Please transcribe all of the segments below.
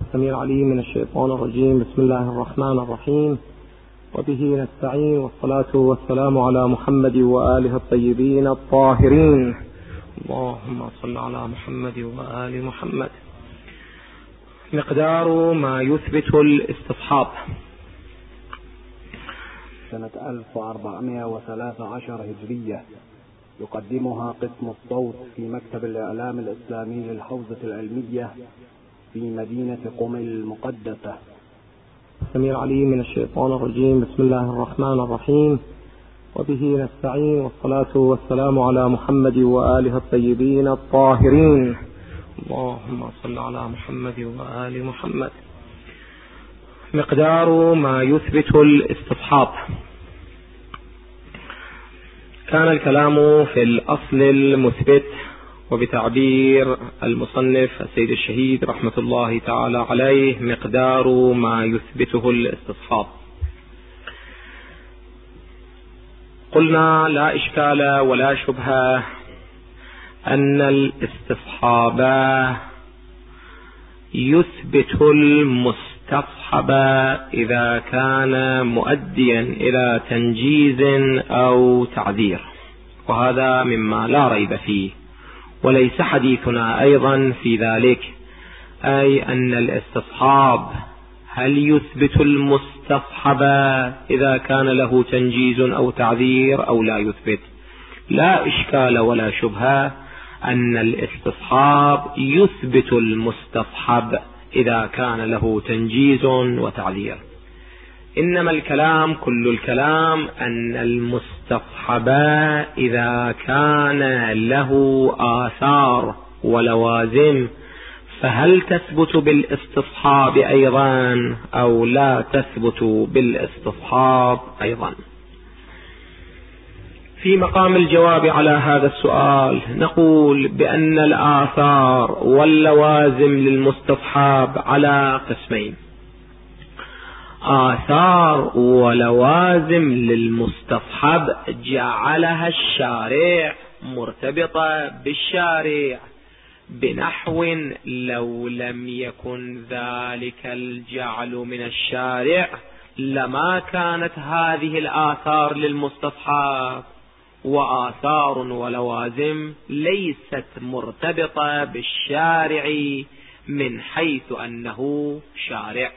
السميع العليم من الشيطان الرجيم. بسم الله الرحمن الرحيم، وبه نستعين، والصلاة والسلام على محمد وآله الطيبين الطاهرين. اللهم صل على محمد وآل محمد. مقدار ما يثبت الاستصحاب. سنة 1413 هجرية، يقدمها قسم الصوت في مكتب الإعلام الإسلامي للحوزة العلمية في مدينة قم المقدسة. السميع العليم من الشيطان الرجيم. بسم الله الرحمن الرحيم، وبه نستعين، والصلاة والسلام على محمد وآله الطيبين الطاهرين. اللهم صل على محمد وآل محمد. مقدار ما يثبت الاستصحاب. كان الكلام في الأصل المثبت، وبتعبير المصنف السيد الشهيد رحمة الله تعالى عليه مقدار ما يثبته الاستصحاب. قلنا لا إشكال ولا شبهة أن الاستصحاب يثبت المستصحب إذا كان مؤديا إلى تنجيز أو تعذير، وهذا مما لا ريب فيه، وليس حديثنا أيضا في ذلك، أي أن الاستصحاب هل يثبت المستصحب إذا كان له تنجيز أو تعذير أو لا يثبت. لا إشكال ولا شبهة أن الاستصحاب يثبت المستصحب إذا كان له تنجيز وتعذير، إنما الكلام كل الكلام أن المستصحب إذا كان له آثار ولوازم فهل تثبت بالاستصحاب أيضا أو لا تثبت بالاستصحاب أيضا. في مقام الجواب على هذا السؤال نقول بأن الآثار واللوازم للمستصحاب على قسمين: آثار ولوازم للمستصحب جعلها الشارع مرتبطة بالشارع، بنحو لو لم يكن ذلك الجعل من الشارع لما كانت هذه الآثار للمستصحب، وآثار ولوازم ليست مرتبطة بالشارع من حيث أنه شارع.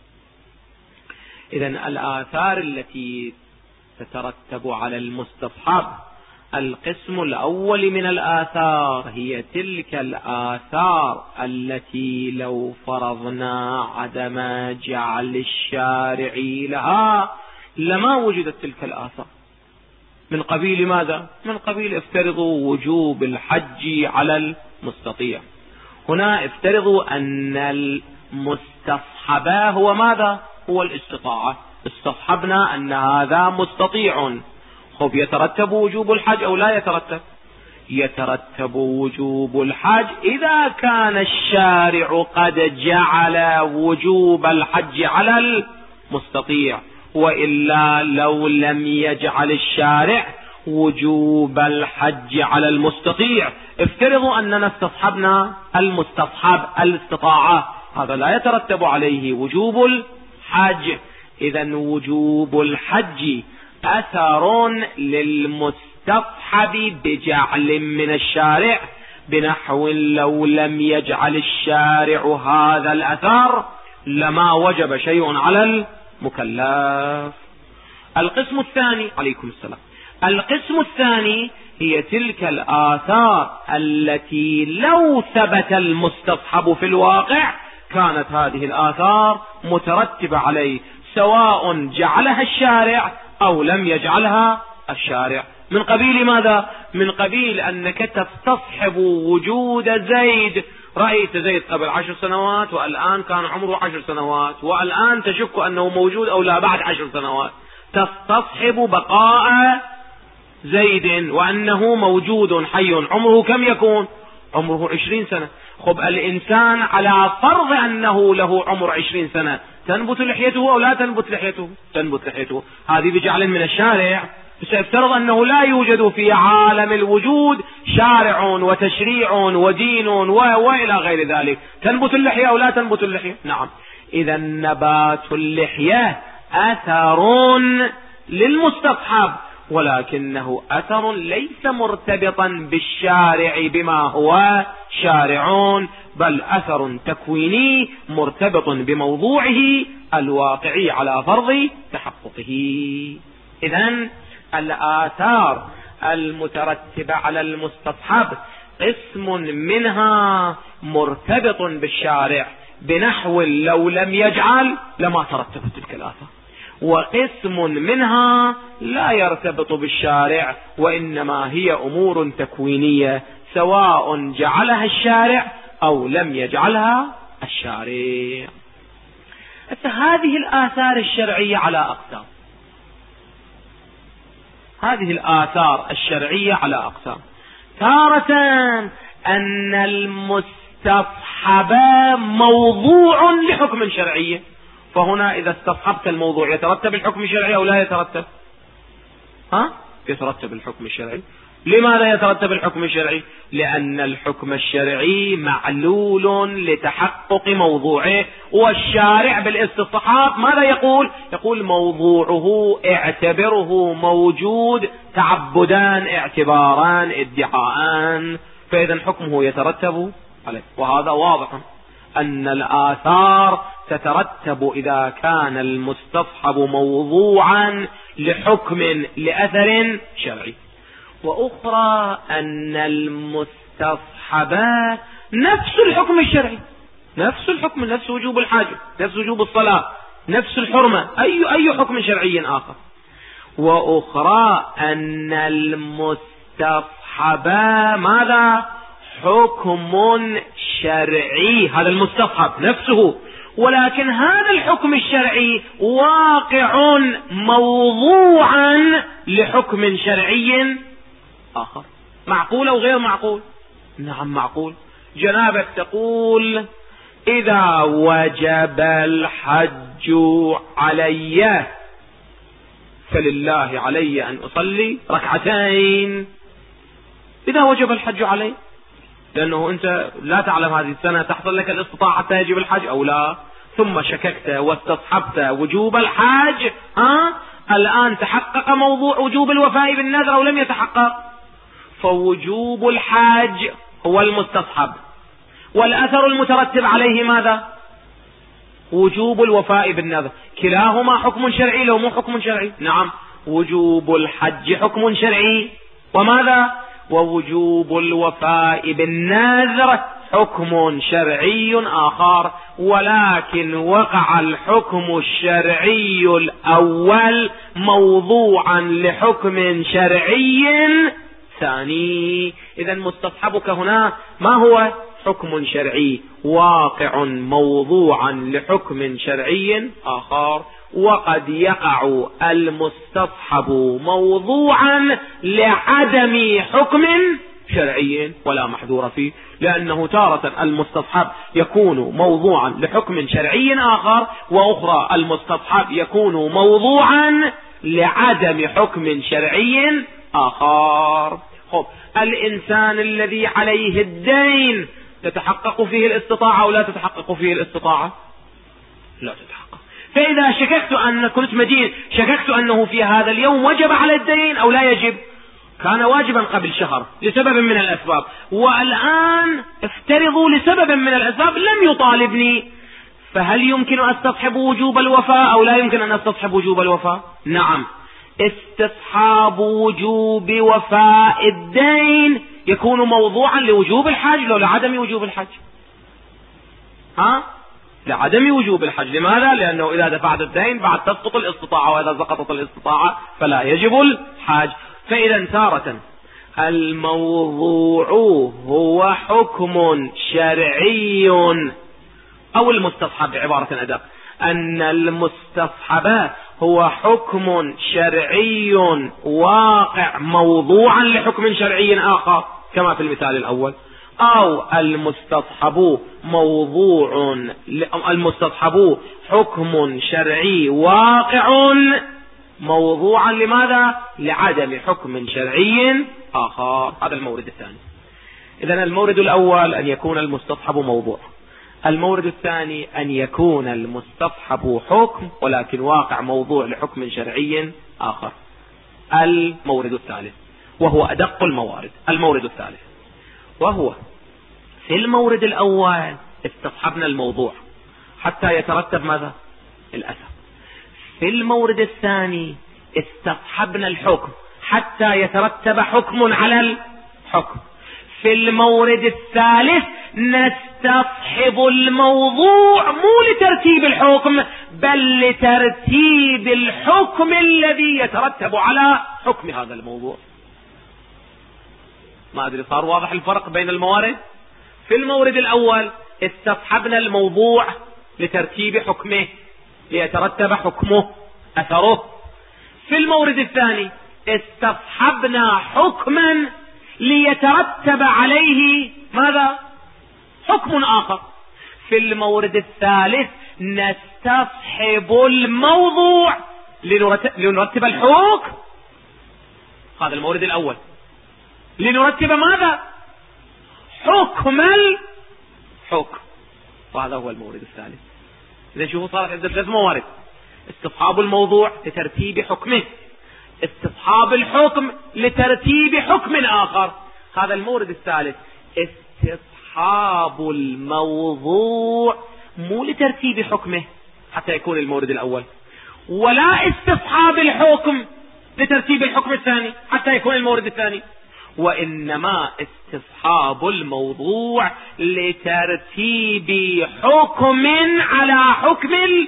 إذن الآثار التي تترتب على المستصحب القسم الأول من الآثار هي تلك الآثار التي لو فرضنا عدم جعل الشارع لها لما وجدت تلك الآثار. من قبيل ماذا؟ من قبيل افترضوا وجوب الحج على المستطيع. هنا افترضوا أن المستصحب هو ماذا؟ هو الاستطاعة. استصحبنا أن هذا مستطيع. خب يترتب وجوب الحج أو لا يترتب؟ يترتب وجوب الحج إذا كان الشارع قد جعل وجوب الحج على المستطيع، وإلا لو لم يجعل الشارع وجوب الحج على المستطيع افترضوا أننا استصحبنا المستصحب الاستطاعة، هذا لا يترتب عليه وجوب الحج. إذن وجوب الحج أثر للمستصحب بجعل من الشارع، بنحو لو لم يجعل الشارع هذا الأثر لما وجب شيء على المكلف. القسم الثاني، عليكم السلام، القسم الثاني هي تلك الآثار التي لو ثبت المستصحب في الواقع كانت هذه الآثار مترتبة عليه سواء جعلها الشارع أو لم يجعلها الشارع. من قبيل ماذا؟ من قبيل أنك تستصحب وجود زيد. رأيت زيد قبل 10 سنوات والآن كان عمره 10 سنوات، والآن تشك أنه موجود أو لا بعد 10 سنوات. تستصحب بقاء زيد وأنه موجود حي. عمره كم يكون؟ عمره 20 سنة. خب الإنسان على فرض أنه له عمر 20 سنة تنبت لحيته أو لا تنبت لحيته؟ تنبت لحيته. هذه بجعل من الشارع؟ سيفترض أنه لا يوجد في عالم الوجود شارع وتشريع ودين وإلى غير ذلك. تنبت اللحية أو لا تنبت اللحية؟ نعم. إذا نبات اللحية أثر للمستصحب، ولكنه أثر ليس مرتبطا بالشارع بما هو شارع، بل أثر تكويني مرتبط بموضوعه الواقعي على فرض تحققه. إذن الآثار المترتبة على المستصحب قسم منها مرتبط بالشارع بنحو لو لم يجعل لما ترتبت تلك الآثار، وقسم منها لا يرتبط بالشارع وإنما هي أمور تكوينية سواء جعلها الشارع أو لم يجعلها الشارع. هذه الآثار الشرعية على أقسام. هذه الآثار الشرعية على أقسام. تارة أن المستصحب موضوع لحكم شرعي، فهنا إذا استصحبت الموضوع يترتب الحكم الشرعي أو لا يترتب؟ يترتب الحكم الشرعي. لماذا يترتب الحكم الشرعي؟ لأن الحكم الشرعي معلول لتحقق موضوعه، والشارع بالاستصحاب ماذا يقول؟ يقول موضوعه اعتبره موجود، تعبدان اعتباران ادعاءان، فإذا حكمه يترتب عليه. وهذا واضح أن الآثار تترتب إذا كان المستصحب موضوعا لحكم لأثر شرعي. وأخرى أن المستصحب نفس الحكم الشرعي، نفس الحكم، نفس وجوب الحاجة، نفس وجوب الصلاة، نفس الحرمة، أي حكم شرعي آخر. وأخرى أن المستصحب ماذا؟ حكم شرعي، هذا المستصحب نفسه، ولكن هذا الحكم الشرعي واقع موضوعا لحكم شرعي آخر. معقول أو غير معقول؟ نعم معقول. جنابك تقول إذا وجب الحج علي فلله علي أن أصلي ركعتين. إذا وجب الحج علي، لأنه أنت لا تعلم هذه السنة تحصل لك الاستطاعة حتى يجب الحج أو لا، ثم شككت واستصحبت وجوب الحج، الآن تحقق موضوع وجوب الوفاء بالنذر أو لم يتحقق؟ فوجوب الحج هو المستصحب، والأثر المترتب عليه ماذا؟ وجوب الوفاء بالنذر. كلاهما حكم شرعي لو مو حكم شرعي؟ نعم. وجوب الحج حكم شرعي، وماذا؟ ووجوب الوفاء بالنذر حكم شرعي آخر، ولكن وقع الحكم الشرعي الأول موضوعا لحكم شرعي ثاني. إذن مستصحبك هنا ما هو؟ حكم شرعي واقع موضوعا لحكم شرعي آخر. وقد يقع المستصحب موضوعا لعدم حكم شرعي ولا محذور فيه، لأنه تارة المستصحب يكون موضوعا لحكم شرعي آخر، وأخرى المستصحب يكون موضوعا لعدم حكم شرعي آخر. الإنسان الذي عليه الدين تتحقق فيه الاستطاعة أو لا تتحقق فيه الاستطاعة؟ لا تتحقق. فإذا شككت أن كنت مدين، شككت أنه في هذا اليوم وجب على الدين أو لا يجب، كان واجبا قبل شهر لسبب من الأسباب، والآن افترضوا لسبب من الأسباب لم يطالبني، فهل يمكن أن استصحب وجوب الوفاء أو لا يمكن أن استصحب وجوب الوفاء؟ نعم. استصحاب وجوب وفاء الدين يكون موضوعا لوجوب الحج لو لعدم وجوب الحج. لعدم وجوب الحج. لماذا؟ لأنه إذا دفعت الدين بعد تسقط الاستطاعة، وإذا سقطت الاستطاعة فلا يجب الحج. فإذا تارة الموضوع هو حكم شرعي، أو المستصحب بعبارة أدق، أن المستصحب هو حكم شرعي واقع موضوعا لحكم شرعي آخر كما في المثال الأول، أو المستصحب حكم شرعي واقع موضوعا لماذا؟ لعدم حكم شرعي آخر. هذا المورد الثاني. إذن المورد الأول أن يكون المستصحب موضوع. المورد الثاني أن يكون المستصحب حكم ولكن واقع موضوع لحكم شرعي آخر. المورد الثالث وهو أدق الموارد، المورد الثالث، وهو في المورد الأول استصحبنا الموضوع حتى يترتب ماذا؟ الأثر. في المورد الثاني استصحبنا الحكم حتى يترتب حكم على الحكم. في المورد الثالث نستصحب الموضوع مو لترتيب الحكم بل لترتيب الحكم الذي يترتب على حكم هذا الموضوع. ما أدري صار واضح الفرق بين الموارد؟ في المورد الأول استصحبنا الموضوع لترتيب حكمه ليترتب حكمه أثره. في المورد الثاني استصحبنا حكما ليترتب عليه ماذا؟ حكم آخر. في المورد الثالث نستصحب الموضوع لنرتب الحكم. هذا المورد الأول لنرتب ماذا؟ حكم الحكم. وهذا هو المورد الثالث. إذا شوفوا صارت عندنا 3 موارد: استصحاب الموضوع لترتيب حكمه، استصحاب الحكم لترتيب حكم آخر. هذا المورد الثالث استصحاب الموضوع مو لترتيب حكمه حتى يكون المورد الأول، ولا استصحاب الحكم لترتيب الحكم الثاني حتى يكون المورد الثاني، وإنما استصحاب الموضوع لترتيب حكم على حكم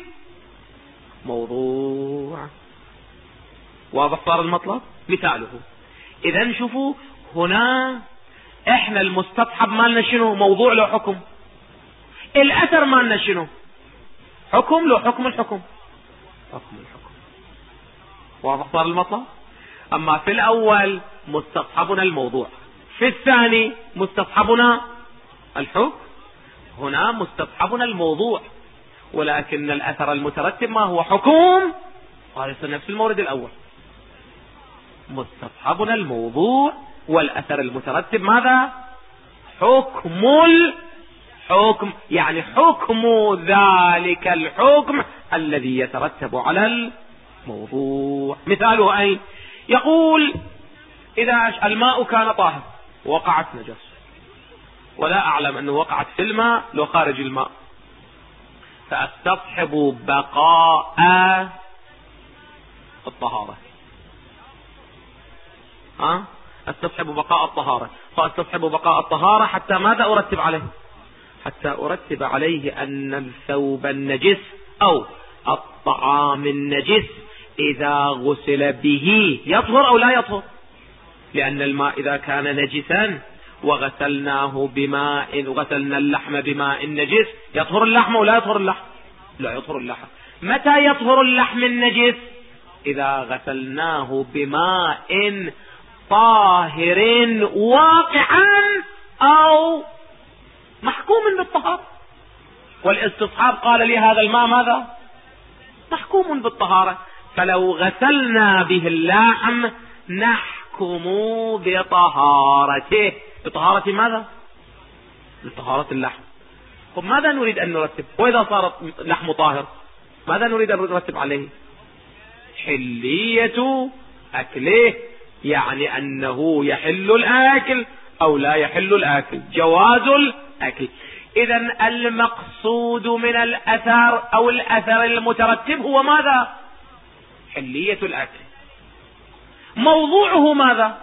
الموضوع. واضح صار المطلب؟ مثاله. إذا شوفوا هنا احنا المستصحب مالنا شنو؟ موضوع له حكم. الأثر مالنا شنو؟ حكم له حكم الحكم. حكم الحكم. واضح صار المطلب؟ أما في الأول مستصحبنا الموضوع، في الثاني مستصحبنا الحكم. هنا مستصحبنا الموضوع ولكن الأثر المترتب ما هو؟ حكم. هذا نفس المورد الأول. مستصحبنا الموضوع والأثر المترتب ماذا؟ حكم الحكم، يعني حكم ذلك الحكم الذي يترتب على الموضوع. مثاله أين؟ يقول إذا الماء كان طاهر وقعت نجس ولا أعلم أنه وقعت في الماء لو خارج الماء، فأستصحب بقاء الطهارة. أستصحب بقاء الطهارة. فأستصحب بقاء الطهارة حتى ماذا أرتب عليه؟ حتى أرتب عليه أن الثوب النجس أو الطعام النجس إذا غسل به يطهر أو لا يطهر. لأن الماء إذا كان نجسا وغسلناه بماء، غسلنا اللحم بماء نجس، يطهر اللحم ولا يطهر اللحم؟ لا يطهر اللحم. متى يطهر اللحم النجس؟ إذا غسلناه بماء طاهر واقعا أو محكوم بالطهارة. والاستصحاب قال لي هذا الماء ماذا؟ محكوم بالطهارة. فلو غسلنا به اللحم نحكم بطهارته. بطهارة ماذا؟ بطهارة اللحم. طب ماذا نريد أن نرتب؟ وإذا صار اللحم طاهر ماذا نريد أن نرتب عليه؟ حلية أكله، يعني أنه يحل الآكل أو لا يحل الآكل، جواز الأكل. إذن المقصود من الأثر أو الأثر المترتب هو ماذا؟ حلية الأكل. موضوعه ماذا؟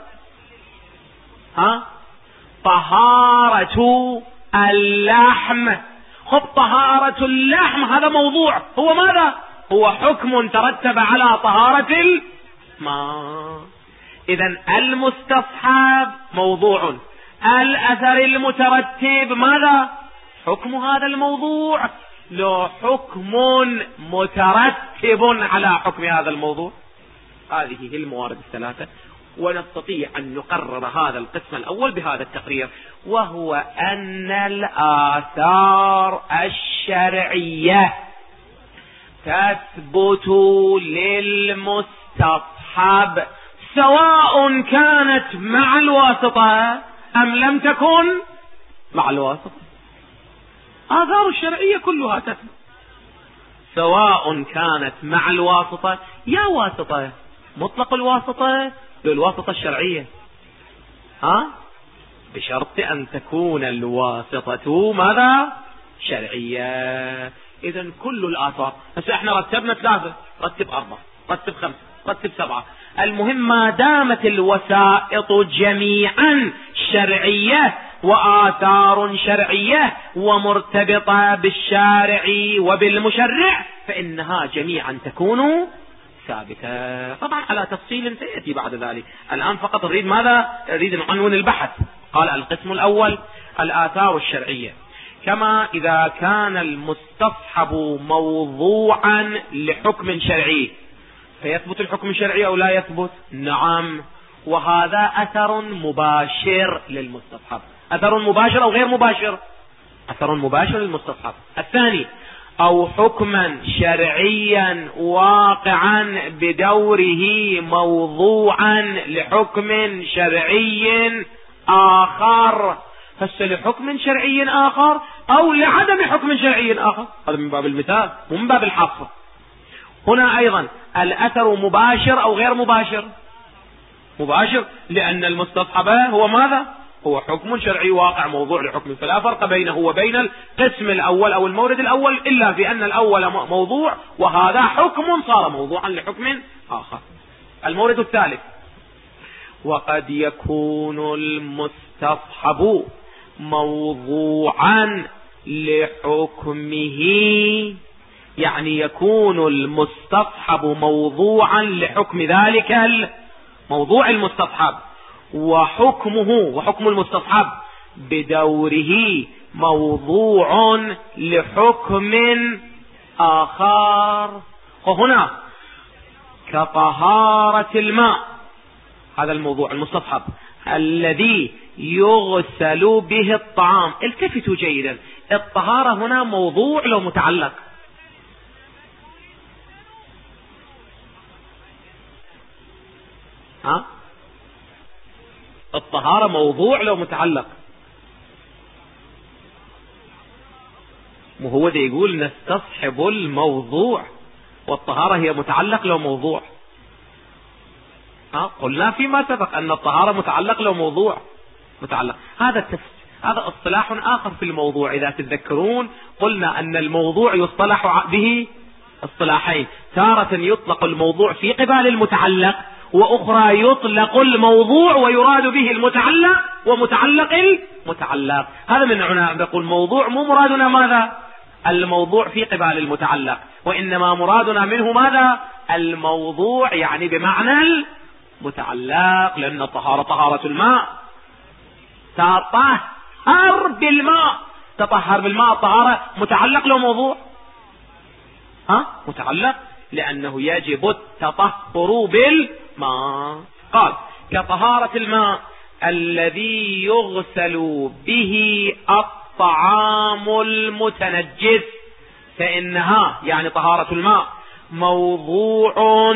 طهارة اللحم. خب طهارة اللحم هذا موضوع، هو ماذا؟ هو حكم ترتب على طهارة الماء. إذن المستصحب موضوع، الأثر المترتب ماذا؟ حكم هذا الموضوع، له حكم مترتب على حكم هذا الموضوع. هذه هي الموارد الثلاثة، ونستطيع أن نقرر هذا القسم الأول بهذا التقرير، وهو أن الآثار الشرعية تثبت للمستصحب المستصحب سواء كانت مع الواسطة أم لم تكن مع الواسطة. آثار الشرعية كلها تثبت سواء كانت مع الواسطة يا واسطة مطلق الواسطة للواسطة الشرعية، بشرط أن تكون الواسطة ماذا؟ شرعية. إذن كل الآثار، بس احنا رتبنا 3، رتب 4، رتب 5، رتب 7، المهم ما دامت الوسائط جميعا شرعية وآثار شرعية ومرتبطة بالشارع وبالمشرع فإنها جميعا تكون ثابتة، طبعا على تفصيل سيأتي بعد ذلك. الآن فقط نريد ماذا؟ نريد نعنون البحث. قال القسم الأول الآثار الشرعية، كما إذا كان المستصحب موضوعا لحكم شرعي فيثبت الحكم الشرعي أو لا يثبت؟ نعم، وهذا أثر مباشر للمستصحب. أثر مباشر أو غير مباشر؟ أثر مباشر للمستصحب. الثاني أو حكما شرعيا واقعا بدوره موضوعا لحكم شرعي آخر، لحكم شرعي آخر أو لعدم حكم شرعي آخر، هذا من باب المثال ومن باب الحصر. هنا أيضا الأثر مباشر أو غير مباشر؟ مباشر، لأن المستصحب هو ماذا؟ هو حكم شرعي واقع موضوع لحكم، فلا فرق بينه وبين القسم الأول أو المورد الأول إلا في أن الأول موضوع وهذا حكم صار موضوعا لحكم آخر. المورد الثالث وقد يكون المستصحب موضوعا لحكمه، يعني يكون المستصحب موضوعا لحكم ذلك الموضوع المستصحب، وحكم المستصحب بدوره موضوع لحكم آخر. وهنا كطهارة الماء، هذا الموضوع المستصحب الذي يغسل به الطعام. التفتوا جيدا، الطهارة هنا موضوع لو متعلق، الطهارة موضوع لو متعلق، وهو ده يقول نستصحب الموضوع والطهارة هي متعلق لو موضوع. قلنا فيما سبق أن الطهارة متعلق لو موضوع متعلق. هذا اصطلاح آخر في الموضوع. إذا تتذكرون قلنا أن الموضوع يصطلح به اصطلاحين، تارة يطلق الموضوع في قبال المتعلق، وأخرى يطلق الموضوع ويراد به المتعلق ومتعلق المتعلق. هذا من معنى نقول موضوع مو مرادنا ماذا؟ الموضوع في قبال المتعلق، وإنما مرادنا منه ماذا؟ الموضوع، يعني بمعنى المتعلق، لأن الطهارة طهارة الماء، تطهر بالماء، تطهر بالماء، الطهارة متعلق له موضوع، متعلق لأنه يجب التطهر بالماء. قال كطهارة الماء الذي يغسل به الطعام المتنجس، فإنها يعني طهارة الماء موضوع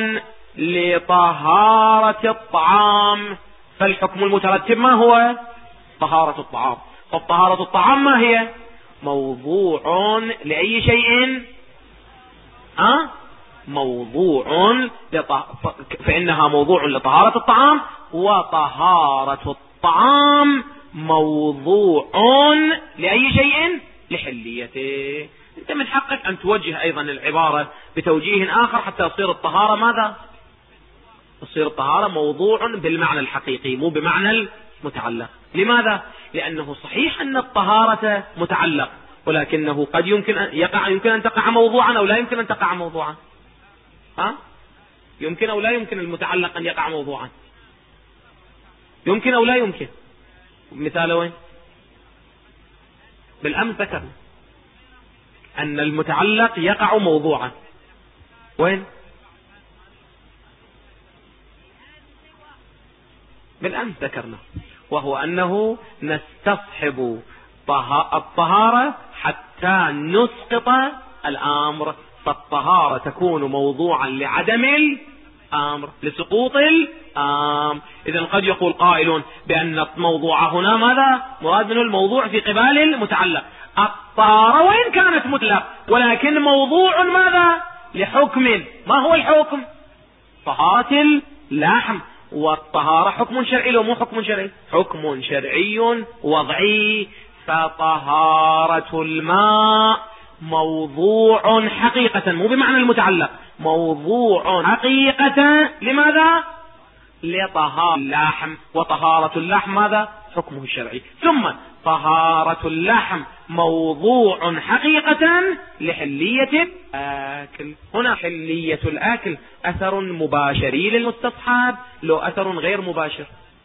لطهارة الطعام، فالحكم المترتب ما هو؟ طهارة الطعام. فطهارة الطعام ما هي؟ موضوع لأي شيء؟ موضوع فإنها موضوع لطهارة الطعام، وطهارة الطعام موضوع لأي شيء؟ لحليته. انت من حقك ان توجه ايضا العبارة بتوجيه اخر حتى تصير الطهارة ماذا؟ تصير الطهارة موضوع بالمعنى الحقيقي مو بمعنى المتعلق. لماذا؟ لأنه صحيح أن الطهارة متعلق، ولكنه قد يمكن أن تقع موضوعا أو لا يمكن أن تقع موضوعا. يمكن أو لا يمكن المتعلق أن يقع موضوعا؟ يمكن أو لا يمكن؟ مثال وين؟ بالأمس ذكرنا أن المتعلق يقع موضوعا. وين؟ بالأمس ذكرنا، وهو أنه نستصحب الطهارة حتى نسقط الأمر، فالطهارة تكون موضوعا لعدم الأمر لسقوط الأمر. إذن قد يقول قائل بأن الموضوع هنا ماذا؟ مراد منه الموضوع في قبال المتعلق الطهارة وإن كانت مطلق، ولكن موضوع ماذا؟ لحكم. ما هو الحكم؟ طهارة اللحم، والطهارة حكم شرعي لو مو حكم شرعي، حكم شرعي وضعي. فطهارة الماء موضوع حقيقة، مو بمعنى المتعلق، موضوع حقيقة لماذا؟ لطهارة اللحم، وطهارة اللحم ماذا؟ حكمه الشرعي. ثم طهارة اللحم موضوع حقيقة لحلية الآكل. هنا حلية الآكل أثر مباشري للمستصحاب لو أثر غير مباشر؟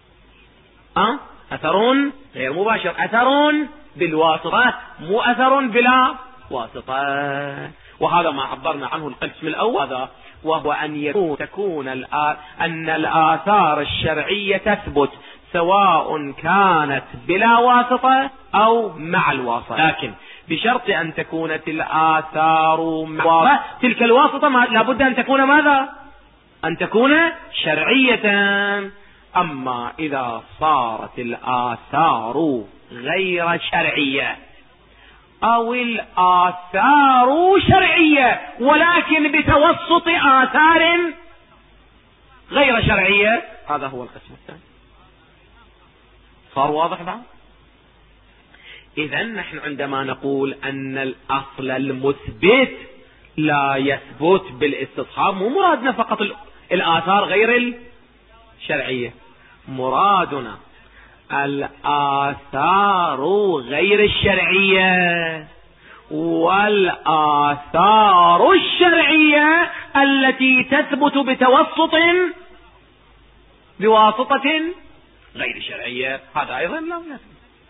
أثر غير مباشر، أثر بالواسطة، مو أثر بلا واسطة. وهذا ما عبرنا عنه القسم الأول، هذا وهو أن تكون أن الآثار الشرعية تثبت سواء كانت بلا واسطة أو مع الواسطة، لكن بشرط أن تكون الآثار مع تلك الواسطة لابد أن تكون ماذا؟ أن تكون شرعية. أما إذا صارت الآثار غير شرعية أو الآثار شرعية ولكن بتوسط آثار غير شرعية، هذا هو القسم الثاني. صار واضح بعد؟ إذن نحن عندما نقول أن الأصل المثبت لا يثبت بالاستصحاب، مو مرادنا فقط الآثار غير الشرعية، مرادنا الآثار غير الشرعية والآثار الشرعية التي تثبت بواسطة غير شرعية، هذا أيضا لا يثبت.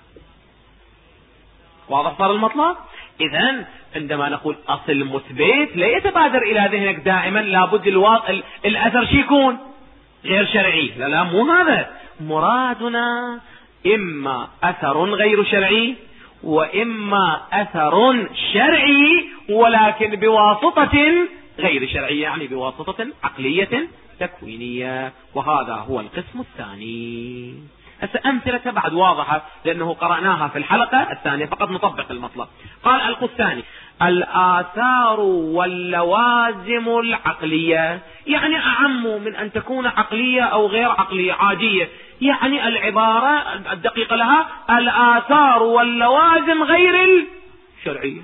واضح صار المطلب؟ إذن عندما نقول أصل مثبت لا يتبادر إلى ذهنك دائما لابد الأثر شي يكون غير شرعي، لا مو هذا مرادنا. إما أثر غير شرعي وإما أثر شرعي ولكن بواسطة غير شرعية، يعني بواسطة عقلية تكوينية، وهذا هو القسم الثاني. أمثلة بعد واضحة لأنه قرأناها في الحلقة الثانية، فقط نطبق المطلب. قال القسم الثاني الآثار واللوازم العقلية، يعني أعم من أن تكون عقلية أو غير عقلية عادية، يعني العبارة الدقيقة لها الآثار واللوازم غير الشرعية.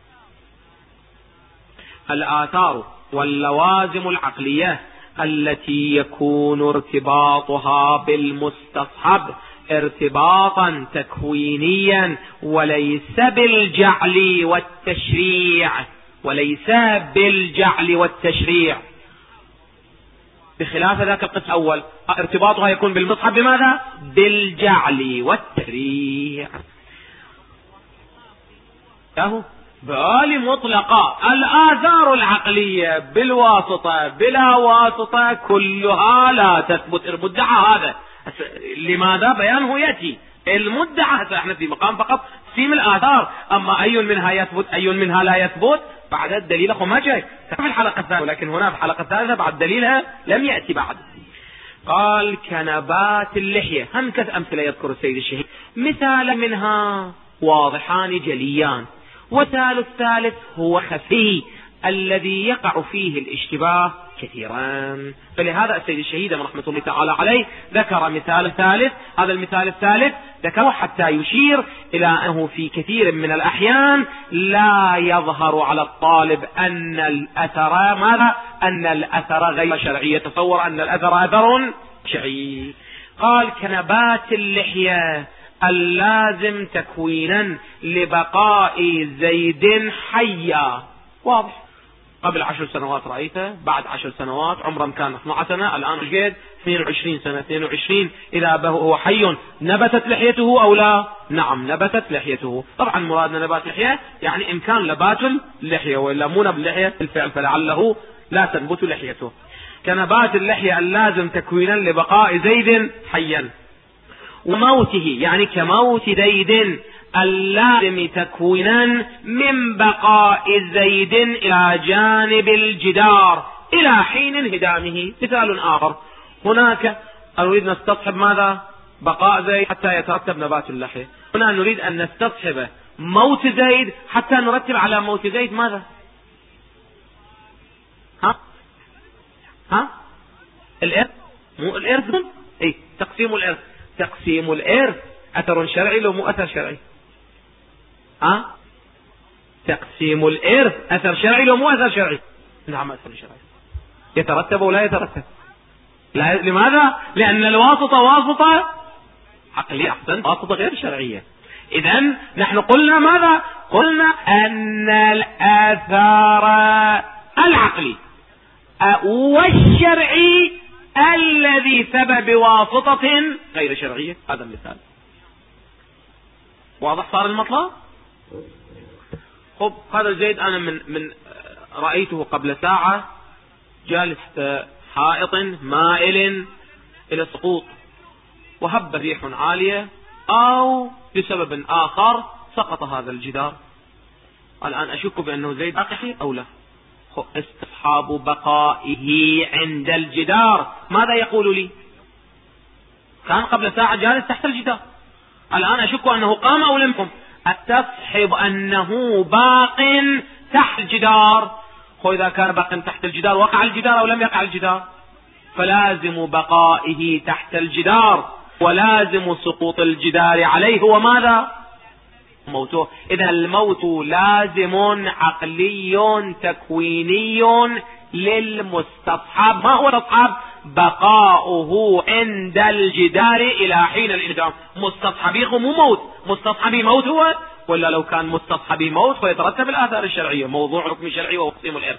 الآثار واللوازم العقلية التي يكون ارتباطها بالمستصحب ارتباطا تكوينيا وليس بالجعل والتشريع، بخلاف ذاك القسم الأول ارتباطها يكون بالمستصحب بماذا؟ بالجعل والتشريع. بالي مطلقة الآثار العقلية بالواسطة بلا واسطة كلها لا تثبت. المدعى هذا لماذا بيانه يأتي، المدعى احنا في مقام فقط تقسيم الآثار، أما أي منها يثبت أي منها لا يثبت بعد الدليل ما جاء في الحلقة الثانية، ولكن هنا في الحلقة الثالثة بعد دليلها لم يأتي بعد. قال كنبات اللحية، هم كذا أمثلة يذكر السيد الشهيد، مثال منها واضحان جليان، وثال الثالث هو خفي الذي يقع فيه الاشتباه كثيرا. فلهذا السيد الشهيد رحمة الله تعالى عليه ذكر مثال ثالث. هذا المثال الثالث ذكره حتى يشير إلى أنه في كثير من الأحيان لا يظهر على الطالب أن الأثر ماذا؟ أن الأثر غير شرعي، يتصور أن الأثر أثر شرعي. قال كنبات اللحية اللازم تكوينا لبقاء زيد حيا. واضح، قبل 10 سنوات رأيته، بعد 10 سنوات عمره كان 12 سنة، الآن جيد 22 سنة 22، إذا هو حي نبتت لحيته أو لا؟ نعم نبتت لحيته. طبعا مرادنا نبات لحية يعني إمكان لبات اللحية، وإلا مو نبت لحية الفعل فلعله لا تنبت لحيته. كنبات اللحية اللازم تكوينا لبقاء زيد حيا، وموته يعني كموت زيد اللازم تكوينا من بقاء زيد إلى جانب الجدار إلى حين انهدامه. مثال آخر، هناك نريد نستصحب ماذا؟ بقاء زيد حتى يترتب نبات اللحية. هنا نريد أن نستصحب موت زيد حتى نرتب على موت زيد ماذا؟ الإرث، مو الإرث، تقسيم الإرث. تقسيم الإرث أثر شرعي لو مو أثر شرعي؟ تقسيم الإرث أثر شرعي لو مو أثر شرعي؟ نعم أثر شرعي. يترتب ولا يترتب؟ لا. لماذا؟ لأن الواسطة واسطة عقلية، أحسن، واسطة غير شرعية. إذن نحن قلنا ماذا؟ قلنا أن الآثار العقلي والشرعي الذي ثبت بواسطة غير شرعية. هذا المثال واضح صار المطلب؟ خب، هذا زيد أنا من رأيته قبل ساعة جالس حائط مائل إلى السقوط، وهب ريح عالية أو بسبب آخر سقط هذا الجدار. الآن أشك بأنه زيد باقي أو لا. استصحاب بقائه عند الجدار ماذا يقول لي؟ كان قبل ساعة جالس تحت الجدار، الآن أشك أنه قام أو لم يقم. استصحب أنه باق تحت الجدار. إذا كان باق تحت الجدار وقع الجدار أو لم يقع الجدار؟ فلازم بقائه تحت الجدار، ولازم سقوط الجدار عليه هو ماذا؟ موته. إذا الموت لازم عقلي تكويني للمستصحب. ما هو الاستصحاب؟ بقاؤه عند الجدار إلى حين الانهدام. مستصحبيه مو موت، مستصحبي موت هو، ولا لو كان مستصحبي موت فيترتب الآثار الشرعية، موضوع حكم شرعي وتقسيم الإرث.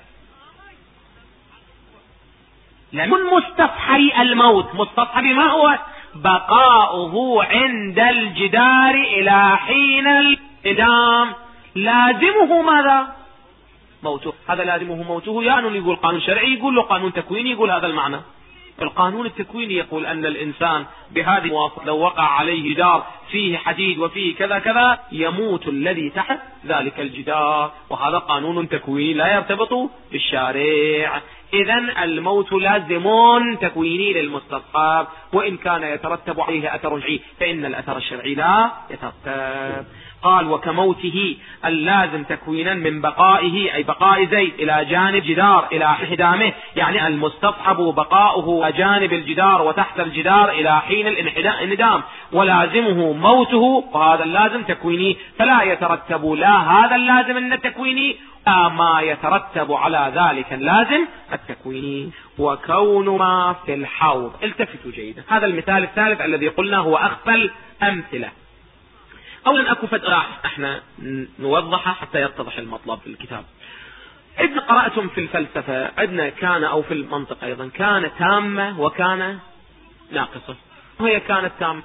لمن مستصحبي الموت؟ مستصحبي ما هو؟ بقاؤه عند الجدار إلى حين الانهدام. لازمه ماذا؟ موته. هذا لازمه موته. يعني يقول قانون شرعي، يقول له قانون تكويني، يقول هذا المعنى. القانون التكويني يقول أن الإنسان بهذه الواسطة لو وقع عليه جدار فيه حديد وفيه كذا كذا يموت الذي تحت ذلك الجدار، وهذا قانون تكويني لا يرتبط بالشارع. إذن الموت لازم تكويني للمستصحب، وإن كان يترتب عليه أثر شرعي فإن الأثر الشرعي لا يترتب. قال وكموته اللازم تكوينا من بقائه، أي بقاء زيد إلى جانب جدار إلى انهدامه، يعني المستصحب بقاؤه جانب الجدار وتحت الجدار إلى حين الانهدام، ولازمه موته، وهذا اللازم تكويني، فلا يترتب لا هذا اللازم التكويني لا ما يترتب على ذلك اللازم التكويني. وكون ما في الحوض. التفتوا جيدا، هذا المثال الثالث الذي قلنا هو أخفى الأمثلة. أولا أكو احنا نوضحها حتى يتضح المطلب في الكتاب. إذا قرأتم في الفلسفة عندنا كان، أو في المنطق أيضا، كان تامة وكان ناقصة. وهي كانت تامة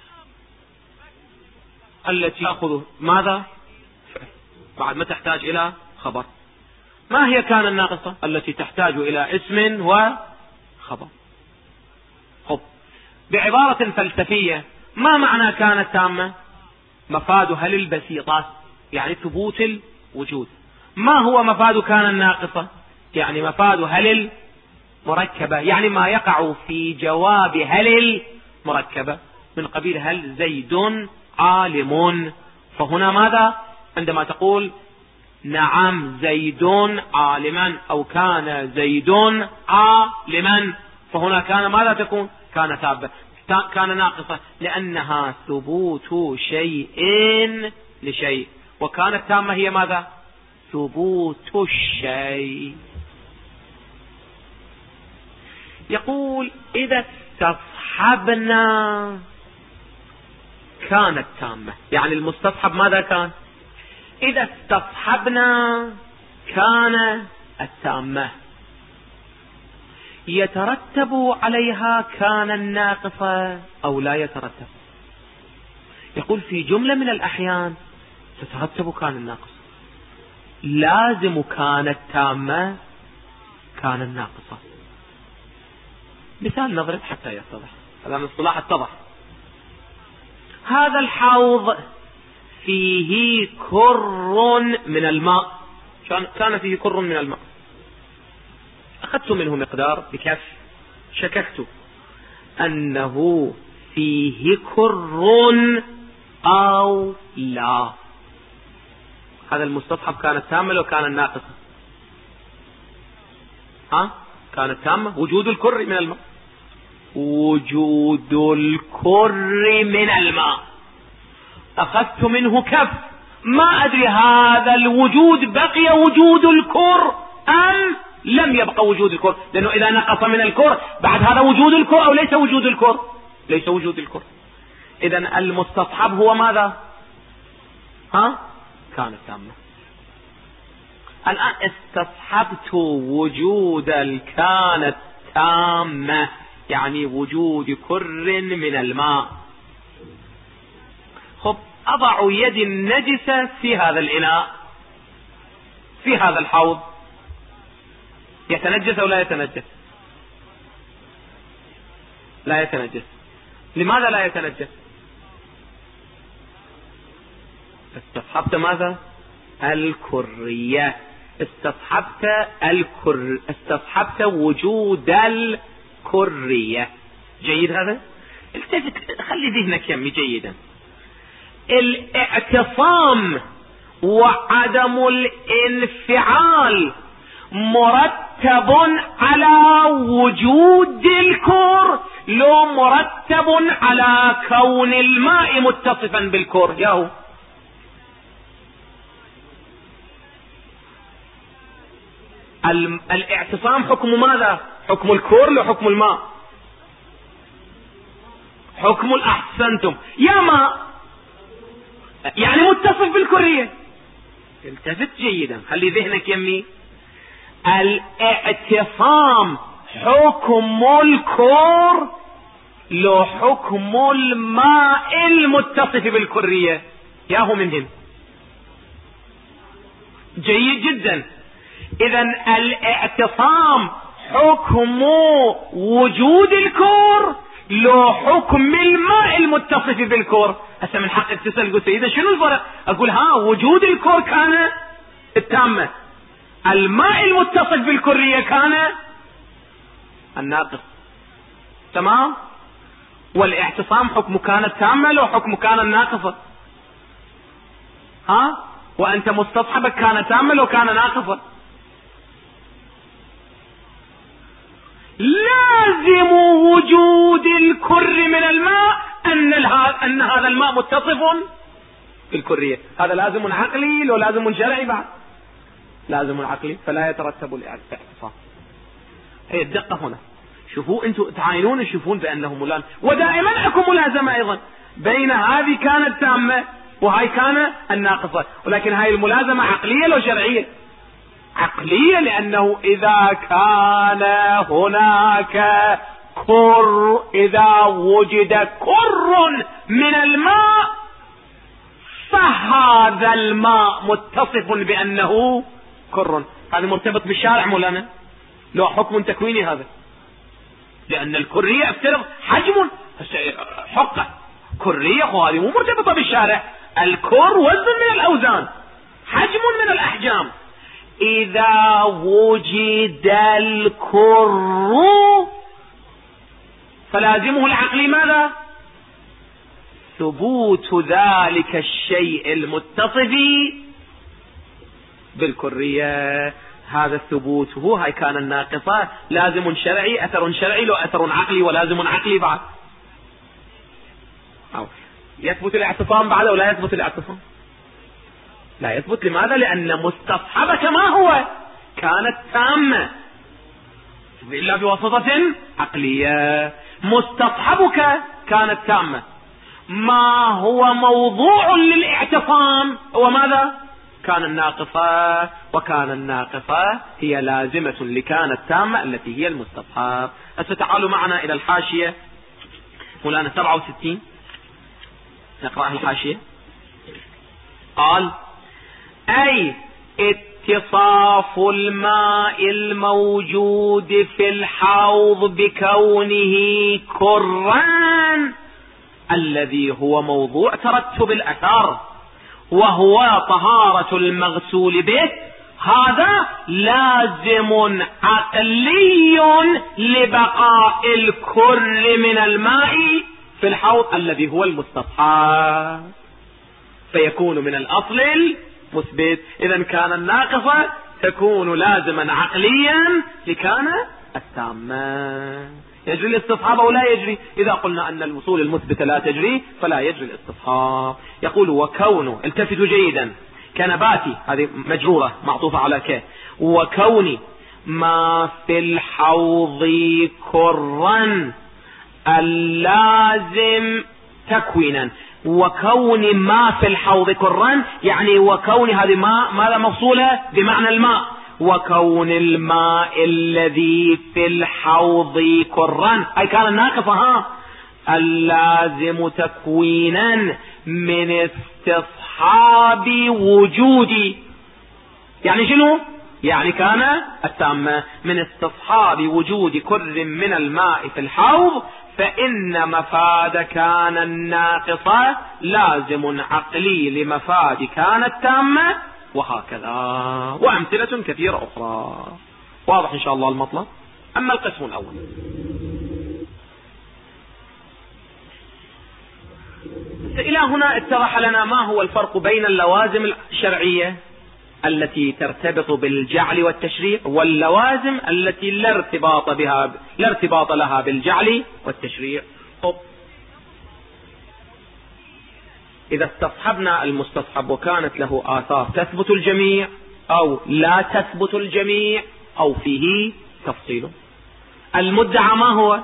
التي تأخذ ماذا؟ بعد ما تحتاج إلى خبر. ما هي كان الناقصة؟ التي تحتاج إلى اسم وخبر. خب، بعبارة فلسفية ما معنى كانت تامة؟ مفادها للبسيطة، يعني ثبوت الوجود. ما هو مفاد كان الناقصة؟ يعني مفادها للمركبة، يعني ما يقع في جواب هل المركبة من قبيل هل زيد عالم. فهنا ماذا؟ عندما تقول نعم زيد عالما أو كان زيد عالما، فهنا كان ماذا تكون؟ كان ثابتة. كان ناقصة لأنها ثبوت شيء لشيء، وكانت تامة هي ماذا؟ ثبوت الشيء. يقول إذا استصحبنا كانت تامة، يعني المستصحب ماذا كان؟ إذا استصحبنا كان التامة، يترتب عليها كان الناقصة أو لا يترتب؟ يقول في جملة من الأحيان تترتب كان الناقصة، لازم كان التامة كان الناقصة. مثال نضرب حتى يتضح، هذا الاصطلاح اتضح. هذا الحوض فيه كر من الماء، كان فيه كر من الماء، أخذت منه مقدار بكف، شككت أنه فيه كر أو لا. هذا المستصحب كانت تامة لو كان ناقصة؟ كانت تامة. وجود الكر من الماء، وجود الكر من الماء، أخذت منه كف، ما أدري هذا الوجود بقي وجود الكر أم لم يبقى وجود الكر، لأنه إذا نقص من الكر بعد هذا وجود الكر أو ليس وجود الكر؟ ليس وجود الكر. إذن المستصحب هو ماذا؟ كانت تامة. الآن استصحبت وجود الكانت تامة، يعني وجود كر من الماء. خب، أضع يدي النجسة في هذا الإناء، في هذا الحوض، يتنجس أو لا يتنجس؟ لا يتنجس. لماذا لا يتنجس؟ استصحبت ماذا؟ الكرية. استصحبت وجود الكرية. جيد هذا؟ التفت، خلي ذهنك يمي جيدا. الاعتصام وعدم الانفعال مرتب على وجود الكر لو مرتب على كون الماء متصفا بالكر؟ ياهو الاعتصام حكم ماذا؟ حكم الكر لو حكم الماء؟ حكم الأحسنتم يا ماء، يعني متصف بالكرية. التفت جيدا، خلي ذهنك يمي. الاعتصام حكم الكر لو حكم الماء المتصف بالكرية؟ ياهو منهم. جيد جدا. إذن الاعتصام حكم وجود الكر لو حكم الماء المتصف بالكر. هسه من حقك تسأل، قلت إذا شنو الفرق؟ أقول وجود الكر كان التامة، الماء المتصف بالكرية كان الناقص. تمام؟ والاعتصام حكم كانت تامة لو حكم كان الناقصة؟ وأنت مستصحبك كان تامة لو كان ناقصة؟ لازم وجود الكر من الماء أن هذا الماء متصف بالكرية. هذا لازم عقلي لو لازم شرعي؟ بعد لازم عقلي، فلا يترتب الاعتصام. هي الدقة هنا. شوفوا انتم تعاينون، تشوفون بأنه ملازم، ودائما اكو ملازمة ايضا بين هذه كانت تامة وهاي كان الناقصة، ولكن هاي الملازمة عقلية لو شرعية؟ عقلية، لأنه إذا كان هناك كر، إذا وجد كر من الماء فهذا الماء متصف بأنه كر. هذا مرتبط بالشارع مولانا، لو حكم تكويني هذا، لأن الكرية افترض حجم حقه كرية، هذه مو مرتبطة بالشارع. الكر وزن من الأوزان، حجم من الأحجام. إذا وجد الكر فلازمه العقل ماذا؟ ثبوت ذلك الشيء المتصف بالكرية. هذا الثبوت هو هاي كان الناقصة لازم شرعي، أثر شرعي لو أثر عقلي، ولازم عقلي بعد. يثبت الاعتصام بعد ولا يثبت الاعتصام؟ لا يثبت. لماذا؟ لأن مستصحبك ما هو؟ كانت تامة إلا بواسطة عقلية. مستصحبك كانت تامة، ما هو موضوع للاعتصام هو ماذا؟ كان الناقصة، وكان الناقصة هي لازمة لكانت تامة التي هي المستصحب. فتعالوا معنا إلى الحاشية مولانا 67، نقرأ الحاشية. قال: أي اتصاف الماء الموجود في الحوض بكونه كرا الذي هو موضوع ترتب الأثر، وهو طهارة المغسول به هذا لازم عقلي لبقاء الكر من الماء في الحوض الذي هو المستصحب، فيكون من الأصل المثبت. إذا كان الناقصة تكون لازما عقليا لكان التامة. يجري الاستصحاب أو لا يجري؟ إذا قلنا أن الوصول المثبتة لا تجري فلا يجري الاستصحاب. يقول وكون، التفتوا جيدا، كنباتي هذه مجرورة معطوفة على ك، وكون ما في الحوض كرا اللازم تكوينا. وكون ما في الحوض كرا يعني وكون هذه ماء، ماذا مفصولة بمعنى الماء، وكون الماء الذي في الحوض كرا أي كان ناقصها اللازم تكوينا من استصحاب وجودي. يعني شنو؟ يعني كان التامة من استصحاب وجود كر من الماء في الحوض، فإن مفاد كان الناقصة لازم عقلي لمفاد كان التامة، وهكذا، وأمثلة كثيرة أخرى. واضح إن شاء الله المطلب. أما القسم الأول، إلى هنا اتضح لنا ما هو الفرق بين اللوازم الشرعية التي ترتبط بالجعل والتشريع واللوازم التي لا ارتباط لها بالجعل والتشريع. إذا استصحبنا المستصحب وكانت له آثار تثبت الجميع أو لا تثبت الجميع أو فيه تفصيل، المدعى ما هو؟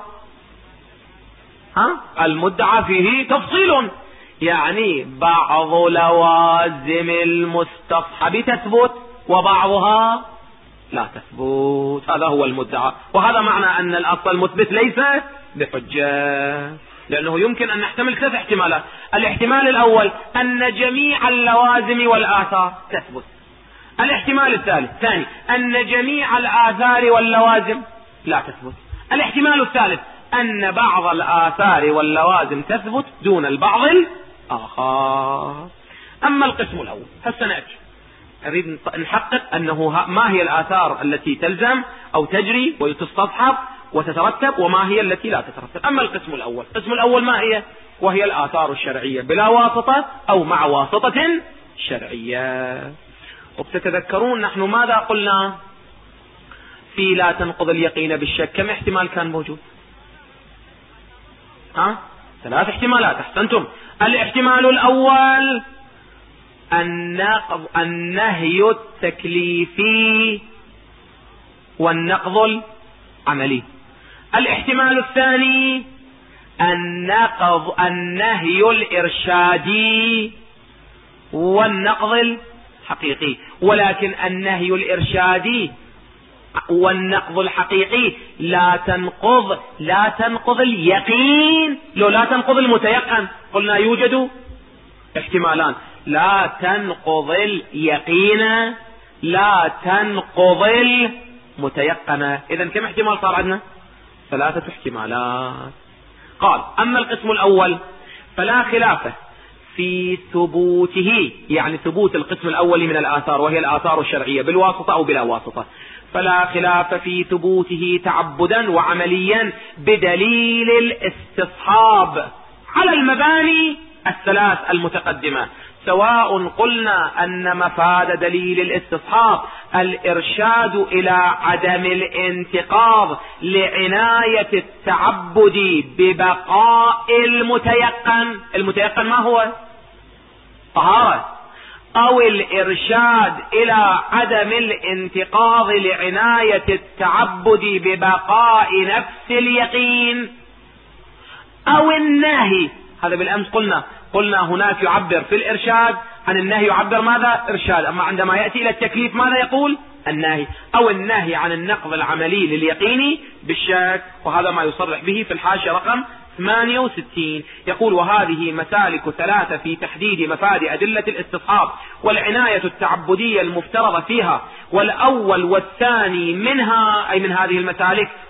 المدعى فيه تفصيل، يعني بعض لوازم المستصحب تثبت وبعضها لا تثبت، هذا هو المدعى. وهذا معنى أن الأصل المثبت ليس بحجة، لأنه يمكن أن نحتمل 3 احتمالات. الاحتمال الأول أن جميع اللوازم والآثار تثبت. الاحتمال الثاني أن جميع الآثار واللوازم لا تثبت. الاحتمال الثالث أن بعض الآثار واللوازم تثبت دون البعض الآخر. أما القسم الأول فسنأتي أريد نحقق أنه ما هي الآثار التي تلزم أو تجري وتستصحب وتترتب، وما هي التي لا تترتب. أما القسم الأول ما هي؟ وهي الآثار الشرعية بلا واسطة أو مع واسطة شرعية. وبتتذكرون نحن ماذا قلنا في لا تنقض اليقين بالشك؟ كم احتمال كان موجود؟ 3 احتمالات. أحسنتم. الاحتمال الأول النهي التكليفي والنقض العملي. الاحتمال الثاني النهي الإرشادي والنقض الحقيقي. ولكن النهي الإرشادي والنقض الحقيقي لا تنقض اليقين، لو لا تنقض المتيقن. قلنا يوجد احتمالان، لا تنقض اليقين، لا تنقض المتيقن. إذن كم احتمال صار عندنا؟ 3 احتمالات. قال أما القسم الأول فلا خلاف في ثبوته، يعني ثبوت القسم الأول من الآثار وهي الآثار الشرعية بالواسطة أو بلا واسطة، فلا خلاف في ثبوته تعبدا وعمليا بدليل الاستصحاب على المباني الثلاث المتقدمة، سواء قلنا أن مفاد دليل الاستصحاب الإرشاد إلى عدم الانتقاض لعناية التعبد ببقاء المتيقن. المتيقن ما هو؟ طهارة. أو الإرشاد إلى عدم الانتقاض لعناية التعبد ببقاء نفس اليقين. أو النهي، هذا بالأمس قلنا هناك يعبر في الإرشاد عن النهي، يعبر ماذا؟ إرشاد. أما عندما يأتي إلى التكليف ماذا يقول؟ النهي. أو النهي عن النقض العملي لليقين بالشك، وهذا ما يصرح به في الحاشية رقم 68. يقول وهذه مسالك 3 في تحديد مفاد أدلة الاستصحاب والعناية التعبدية المفترضة فيها، والأول والثاني منها أي من هذه المسالك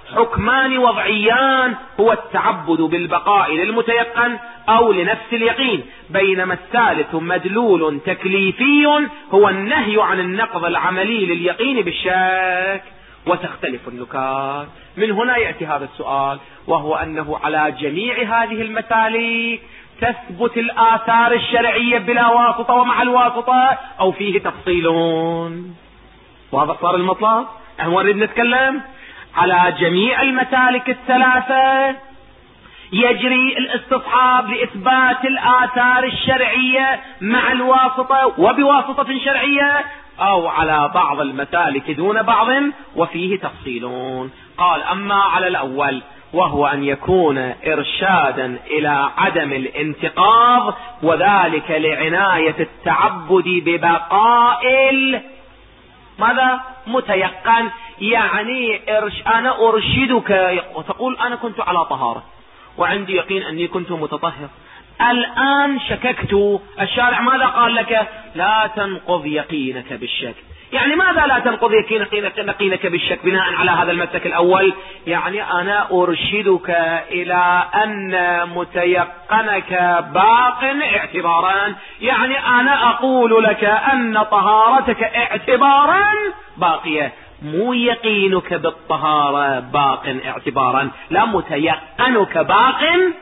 حكمان وضعيان، هو التعبد بالبقاء للمتيقن أو لنفس اليقين، بينما الثالث مدلول تكليفي هو النهي عن النقض العملي لليقين بالشك. وتختلف النكات. من هنا يأتي هذا السؤال، وهو أنه على جميع هذه المسالك تثبت الآثار الشرعية بلا واسطة ومع الواسطة، أو فيه تفصيلون. وهذا صار المطلب. احنا نريد نتكلم على جميع المسالك الثلاثة يجري الاستصحاب لإثبات الآثار الشرعية مع الواسطة وبواسطة شرعية، أو على بعض المسالك دون بعض وفيه تفصيلون. قال: أما على الأول وهو أن يكون إرشادا إلى عدم الانتقاض، وذلك لعناية التعبد ببقاء ماذا؟ متيقن. يعني أنا أرشدك وتقول أنا كنت على طهارة وعندي يقين أني كنت متطهر، الآن شككت، الشارع ماذا قال لك؟ لا تنقض يقينك بالشك. يعني ماذا لا تنقض يقينك بالشك بناء على هذا المسلك الأول؟ يعني أنا أرشدك إلى أن متيقنك باق اعتبارا، يعني أنا أقول لك أن طهارتك اعتبارا باقية، مو يقينك بالطهارة باق اعتبارا، لا، متيقنك باق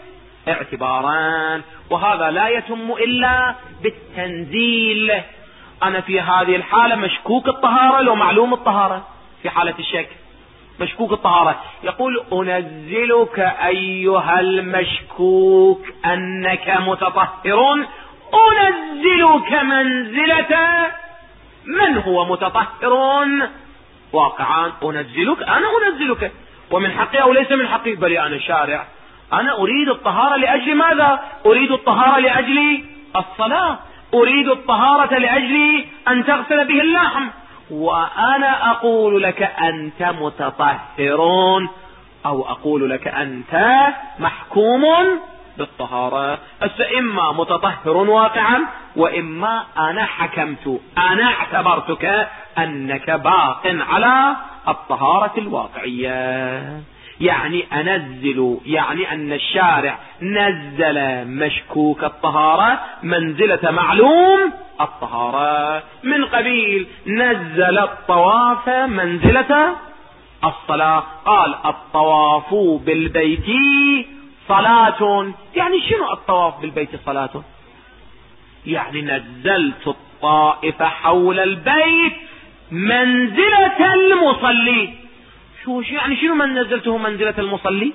اعتبارا. وهذا لا يتم إلا بالتنزيل. أنا في هذه الحالة مشكوك الطهارة لو معلوم الطهارة، في حالة الشك مشكوك الطهارة، يقول: أنزلك أيها المشكوك أنك متطهر، أنزلك منزلة من هو متطهر واقعا. أنا أنزلك، ومن حقي أو ليس من حقي؟ بل أنا شارع، أنا أريد الطهارة لأجل ماذا؟ أريد الطهارة لأجل الصلاة، أريد الطهارة لأجل أن تغسل به اللحم، وأنا أقول لك أنت متطهرون، أو أقول لك أنت محكوم بالطهارة. إما متطهر واقعا، وإما أنا حكمت، أنا اعتبرتك أنك باق على الطهارة الواقعية. يعني أنزل، يعني أن الشارع نزل مشكوك الطهارة منزلة معلوم الطهارة، من قبيل نزل الطواف منزلة الصلاة. قال: الطواف بالبيت صلاة. يعني شنو الطواف بالبيت صلاة؟ يعني نزلت الطائف حول البيت منزلة المصلي. يعني شنو من نزلته منزلة المصلي؟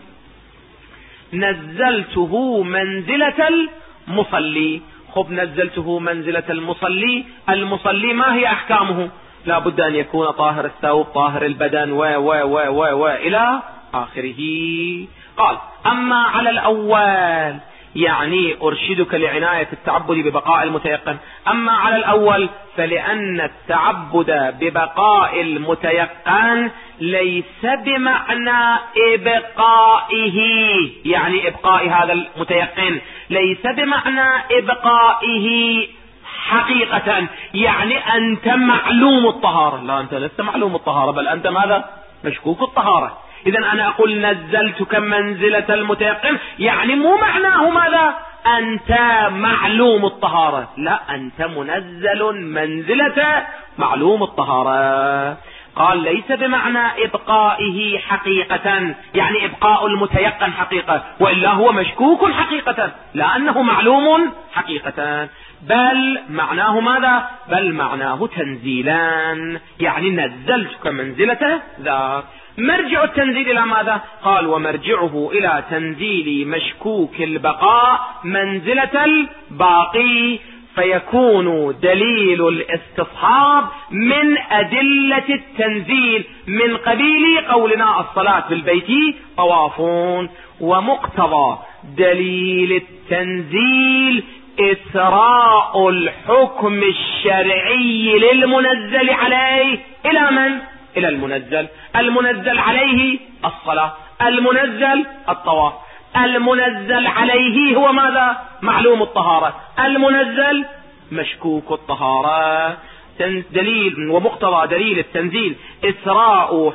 نزلته منزلة المصلي. خب نزلته منزلة المصلي، المصلي ما هي أحكامه؟ لا بد أن يكون طاهر الثوب، طاهر البدن، و إلى آخره. قال: أما على الأول يعني أرشدك لعناية التعبد ببقاء المتيقن. أما على الأول فلأن التعبد ببقاء المتيقن ليس بمعنى إبقائه، يعني إبقاء هذا المتيقن ليس بمعنى إبقائه حقيقة، يعني أنت معلوم الطهارة. لا، أنت لست معلوم الطهارة، بل أنت ماذا؟ مشكوك الطهارة. إذن أنا أقول نزلتك منزلة المتيقن، يعني مو معناه ماذا؟ أنت معلوم الطهارة، لا، أنت منزل منزلة معلوم الطهارة. قال: ليس بمعنى إبقائه حقيقة، يعني إبقاء المتيقن حقيقة، وإلا هو مشكوك حقيقة، لأنه معلوم حقيقة، بل معناه ماذا؟ بل معناه تنزيلا، يعني نزلتك منزلة ذاك. مرجع التنزيل إلى ماذا؟ قال: ومرجعه إلى تنزيل مشكوك البقاء منزلة الباقي، فيكون دليل الاستصحاب من أدلة التنزيل، من قبيل قولنا الصلاة بالبيت طوافون. ومقتضى دليل التنزيل إسراء الحكم الشرعي للمنزل عليه إلى من؟ إلى المنزل. المنزل عليه الصلاة، المنزل الطواف، المنزل عليه هو ماذا؟ معلوم الطهارة، المنزل مشكوك الطهارة. دليل ومقتضى دليل التنزيل إسراء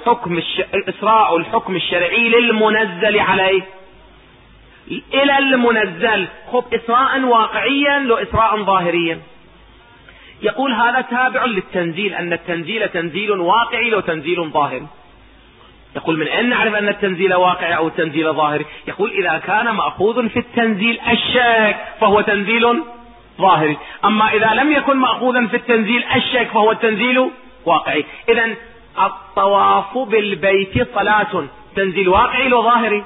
الحكم الشرعي للمنزل عليه إلى المنزل. خب إسراء واقعيا لو إسراء ظاهريا؟ يقول هذا تابع للتنزيل، أن التنزيل تنزيل واقعي لو تنزيل ظاهري. يقول من أين نعرف أن التنزيل واقعي أو التنزيل ظاهري؟ يقول إذا كان مأخوذ في التنزيل الشك فهو تنزيل ظاهري، أما إذا لم يكن مأخوذا في التنزيل الشك فهو التنزيل واقعي. إذن الطواف بالبيت صلاة، تنزيل واقعي لو ظاهري؟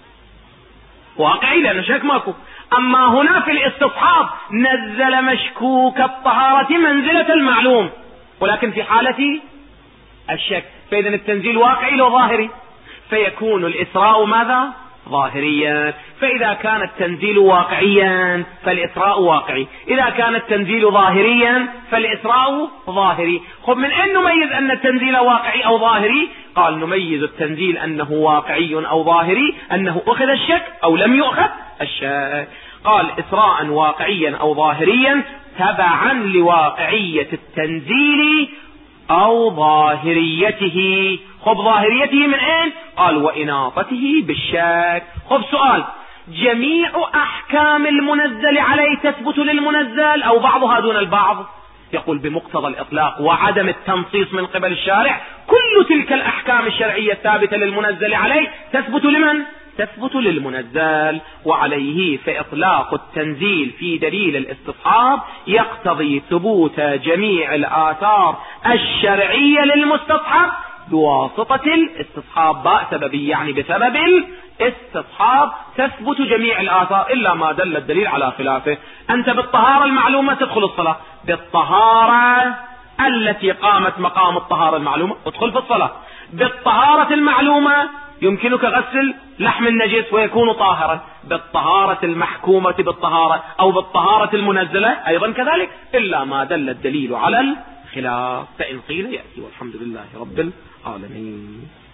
واقعي لأنه شك ماكو. أما هنا في الاستصحاب نزل مشكوك الطهارة منزلة المعلوم، ولكن في حالة الشك، فإذن التنزيل واقعي لو ظاهري، فيكون الإسراء ماذا؟ ظاهريا. فإذا كان التنزيل واقعيا فالإسراء واقعي، إذا كان التنزيل ظاهريا فالإسراء ظاهري. خب من أن نميز أن التنزيل واقعي أو ظاهري؟ قال نميز التنزيل أنه واقعي أو ظاهري، أنه أخذ الشك أو لم يؤخذ الشك. قال إسراء واقعيا أو ظاهريا تبعا لواقعية التنزيل أو ظاهريته. خب ظاهريته من أين؟ قال وإناطته بالشك. خب سؤال، جميع أحكام المنزل عليه تثبت للمنزل أو بعضها دون البعض؟ يقول بمقتضى الإطلاق وعدم التنصيص من قبل الشارع كل تلك الأحكام الشرعية الثابتة للمنزل عليه تثبت لمن؟ تثبت للمنزل. وعليه فإطلاق التنزيل في دليل الاستصحاب يقتضي ثبوت جميع الآثار الشرعية للمستصحب بواسطة الاستصحاب، باء سببي يعني بسبب الاستصحاب تثبت جميع الآثار إلا ما دل الدليل على خلافه. أنت بالطهارة المعلومة تدخل الصلاة، بالطهارة التي قامت مقام الطهارة المعلومة ادخل في الصلاة. بالطهارة المعلومة يمكنك غسل لحم النجس ويكون طاهرا، بالطهارة المحكومة بالطهارة أو بالطهارة المنزلة أيضا كذلك، إلا ما دل الدليل على الخلاف. فإن قيل يأتي، والحمد لله رب العالمين.